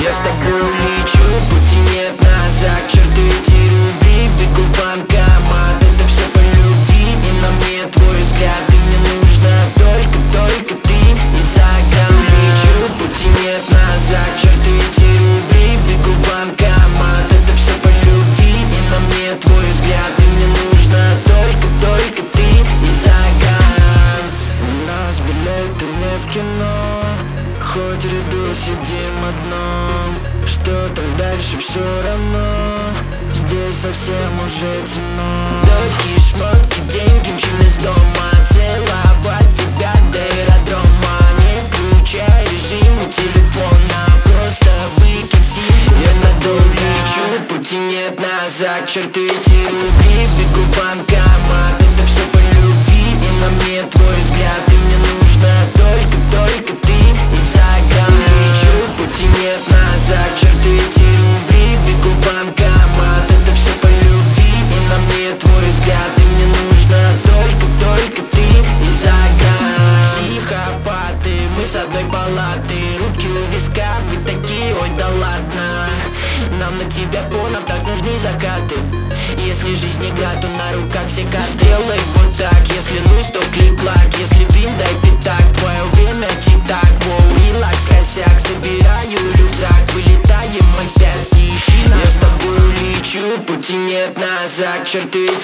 Я с тобой лечу, пути нет назад. Черты эти рубли, бегу в банкомат. Это все по любви, и на мне твой взгляд. И мне нужно только ты. И за грамм лечу, пути нет назад. Черты эти рубли, бегу в банкомат. Это все по любви, и на мне твой взгляд. И мне нужно только ты. И за грамм. У нас билеты не в кино, хоть в ряду сидим одном. Что там дальше, все равно. Здесь совсем уже темно. Дорогие шмотки, деньги, мчим из дома. Целовать тебя до аэродрома. Не включай режим у телефона, просто выкинь симку. Я на дом лечу, пути нет назад. Черты эти рубли, бегу в банкомат. Это все по любви, и на мне твой взгляд. И мне нужно только ты. И за грамм лечу, пути нет назад. Черты эти рубли, бегу в банкомат. Это все по любви, и на мне твой взгляд. И мне нужно только ты. И за грамм. Психопаты, мы с одной палаты. Руки у виска, вы такие, ой да ладно. Нам на тебя понов так нужны закаты. Если жизнь игра, то на руках все карты. Сделай вот так, если луз, то клик-клак. Если вин, дай пятак, твое время тик-так. Воу, релакс, косяк, собираю рюкзак. Вылетаем мы в пятки, ищи нас. Я с тобой лечу, пути нет назад. Черты